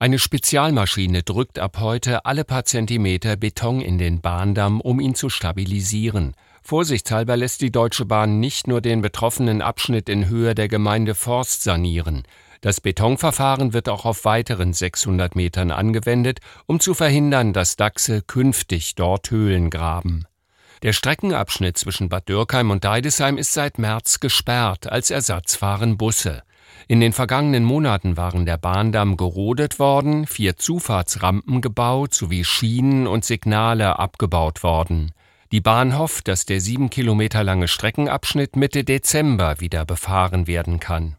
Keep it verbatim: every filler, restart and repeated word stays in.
Eine Spezialmaschine drückt ab heute alle paar Zentimeter Beton in den Bahndamm, um ihn zu stabilisieren. Vorsichtshalber lässt die Deutsche Bahn nicht nur den betroffenen Abschnitt in Höhe der Gemeinde Forst sanieren. Das Betonverfahren wird auch auf weiteren sechshundert Metern angewendet, um zu verhindern, dass Dachse künftig dort Höhlen graben. Der Streckenabschnitt zwischen Bad Dürkheim und Deidesheim ist seit März gesperrt, als Ersatz fahren Busse. In den vergangenen Monaten waren der Bahndamm gerodet worden, vier Zufahrtsrampen gebaut sowie Schienen und Signale abgebaut worden. Die Bahn hofft, dass der sieben Kilometer lange Streckenabschnitt Mitte Dezember wieder befahren werden kann.